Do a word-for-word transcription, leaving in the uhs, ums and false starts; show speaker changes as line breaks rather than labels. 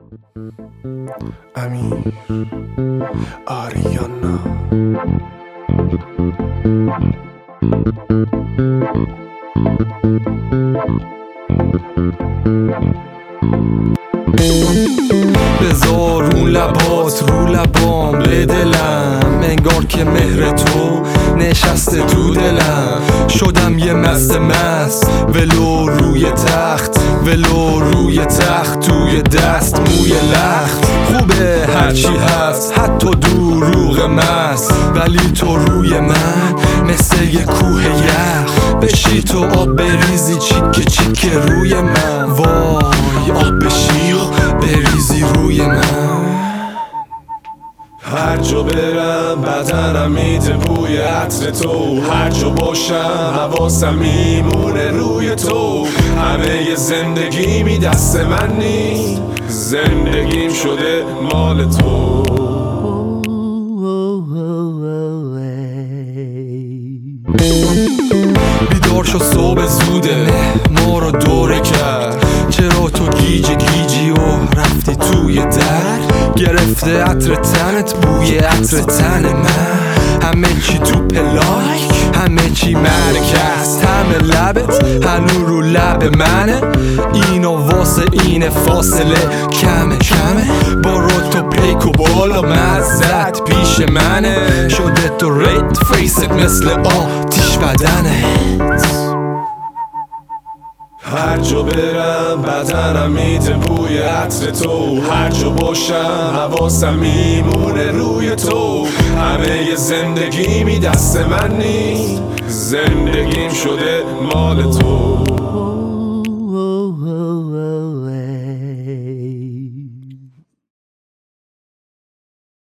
امیر آریانا.
بذار اون لبات رو لبام به دلم، انگار که مهر تو نشسته تو دلم. شدم یه مست مست ولو روی تخت، ولو روی تخت توی دست موی لخت. خوبه هرچی هست حتی دروغ مست، ولی تو روی من مثل یه کوه یخ. بشی تو آب بریزی چیکه چیکه روی من، وای آب بشی و بریزی روی من.
هر جا برم بدنم میده بوی عطر تو، هر جا باشم حواسم میمونه روی تو. همه زندگیمی دست من نیست، زندگیم شده مال تو.
بیدار شو صبح زوده ما رو دوره کرد، چرا تو گیجی گیجی و رفتی توی در. گرفته عطر تنت بوی عطر تن من، همه چی تو پلاک همه چی مرکز. همه لبت هنو رو لب منه، اینو واسه این فاصله کمه کمه. برو تو پیک و بالا مزد پیش منه، شده تو ریت فیست مثل آتیش بدنت.
هر جا برم بدنم میده بوی عطر تو، هر جا باشم حواسم میمونه روی تو. همه زندگیمی دست من نیست، زندگیم شده مال تو.